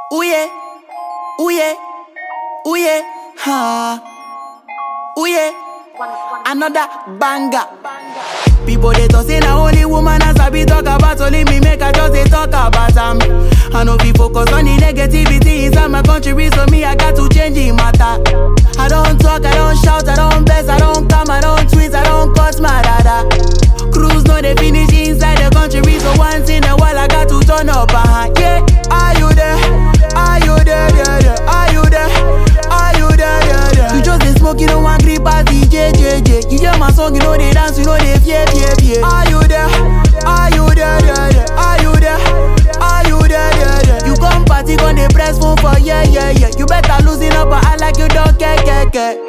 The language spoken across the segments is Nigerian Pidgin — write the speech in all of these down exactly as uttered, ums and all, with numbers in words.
Ooh yeah, ooh yeah, ooh yeah, ha. Ooh yeah, another banger. People they talk say na only woman as I be talk about, only me make I just they talk about them. I know we focus on the negativity inside my country, so me I got to change the matter. I don't talk, I don't shout, I don't bless, I don't come, I don't tweet, I don't cut my dada. Cruise no they finish inside the country, so once in a while I got to turn up. Uh-huh. Yeah, are you there? Are you there? Yeah, yeah. Are you there? Are you there? Yeah, yeah. You just they smoke, you don't want grip party, J J J. You hear my song, you know they dance, you know they fear, fear, fear. Are you there? Are you there? Yeah, yeah. Are you there? Are you there? Yeah, yeah. You come party, gon' they press phone for yeah, yeah, yeah. You better losing up, but I like you don't care, care, care.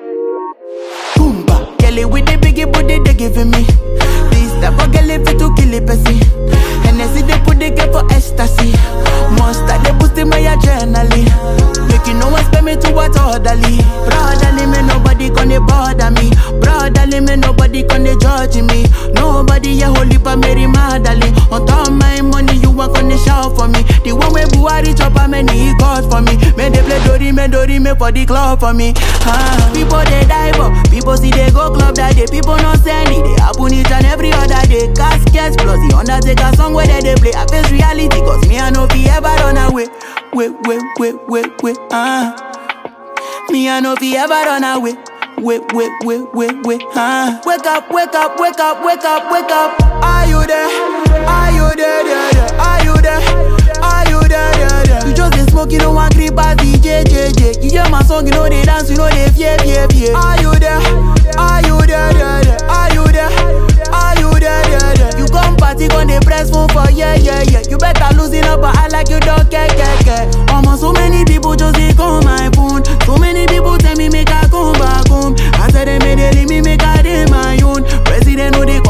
Boomba, Kelly with the biggie booty they giving me. This type of girl if it to kill it, pussy. And I see they put the girl for ecstasy. Monster they boosting my adrenaline. Making no one spend me to what orderly. Brotherly me nobody gonna bother me. Brotherly me nobody gonna judge me. Nobody ya holy pa Mary Magdalene. On top of my money you want gonna shout for me. The one way Buhari chop a many God for me. Me they play Dori me Dori me for the club for me. Ah, people they die but people see they go club that day. People not send it. They happen each and every other day. Caskets plus the Undertaker song where they, they play. I face reality cause me I know fi ever run away. Wait, wait, wait, wait, wait, ah. Me I know fi ever run away. Wait, wait, wait, wait, wait, ah. Wake up, wake up, wake up, wake up, wake up. Are you there? Are you there? Yeah, yeah. Are you there? Are you there? Yeah, yeah. You just they smoke, you don't want grip party, J J J. You hear my song, you know they dance, you know they fear, fear, fear. Are you there? Are you there? Yeah, yeah. Are you there? Are you there? Yeah, yeah. You come party, gon' they press phone for yeah, yeah, yeah. You better losing up, but I like you don't care, care, care. Almost so many people just they call my phone. So many people tell me make I come back home. I said they made they leave me make I day my own. President know they